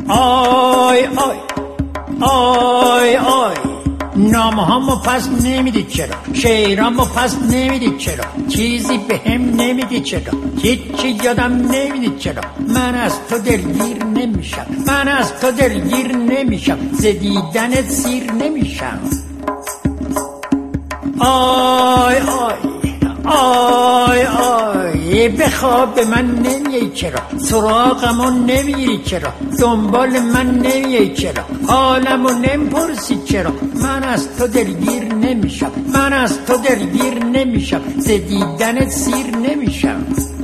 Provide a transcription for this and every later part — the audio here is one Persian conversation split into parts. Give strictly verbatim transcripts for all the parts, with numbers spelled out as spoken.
آی آی آی آی نامه هامو پس نمیدی چرا؟ شعرامو پس نمیدی چرا؟ چیزی به هم نمیدی چرا؟ هیچی یادم نمیدی چرا؟ من از تو دلگیر نمیشم، من از تو دلگیر نمیشم، ز دیدنت سیر نمیشم. آی آی آی آی بخواب به من نمیای چرا؟ سراغمو نمیری چرا؟ دنبال من نمیای چرا؟ حالمو نمیپرسی چرا؟ من از تو دلگیر نمیشم، من از تو دلگیر نمیشم، ز دیدنت سیر نمیشم.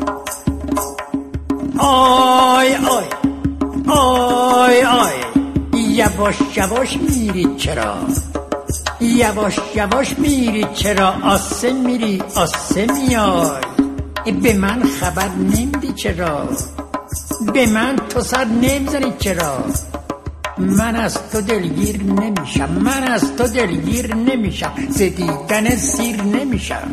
آی آی آی آی یواش یواش میری چرا؟ یواش یواش میری چرا؟ آسه میری آسه میای، به من خبر نمیدی چرا؟ به من تو سر نمیزنی چرا؟ من از تو دلگیر نمیشم، من از تو دلگیر نمیشم، ز دیدن سیر نمیشم.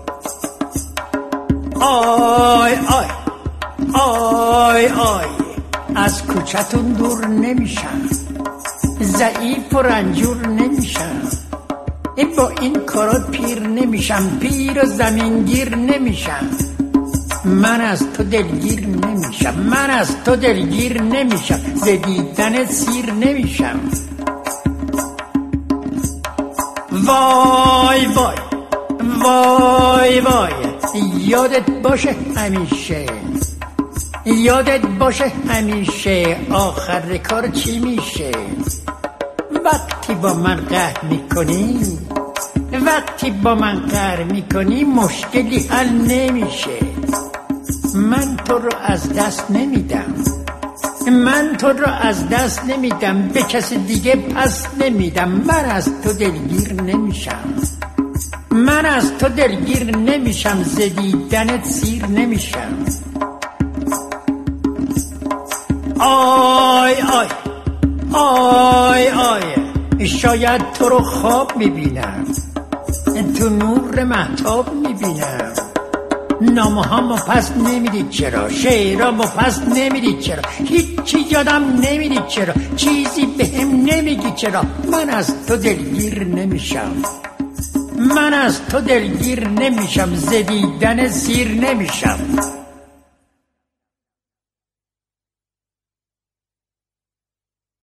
آی آی آی آی از کوچتون دور نمیشم، ضعیف و رنجور نمیشم، با این کارا پیر نمیشم، پیر و زمینگیر نمیشم. من از تو دلگیر نمیشم، من از تو دلگیر نمیشم، ز دیدن سیر نمیشم. وای وای وای وای یادت باشه همیشه، یادت باشه همیشه آخر کار چی میشه. وقتی با من قهر میکنی، وقتی با من قهر میکنی مشکلی حل نمیشه. من تو رو از دست نمیدم، من تو رو از دست نمیدم، به کسی دیگه پس نمیدم. من از تو دلگیر نمیشم، من از تو دلگیر نمیشم، ز دیدنت سیر نمیشم. آی آی آی آی شاید تو رو خواب میبینم، تو نور مهتاب میبینم. نامه هامو پس نمیدی چرا؟ شعرامو پس نمیدی چرا؟ هیچی یادم نمیدی چرا؟ چیزی به هم نمیگی چرا؟ من از تو دلگیر نمیشم، من از تو دلگیر نمیشم، ز دیدن سیر نمیشم.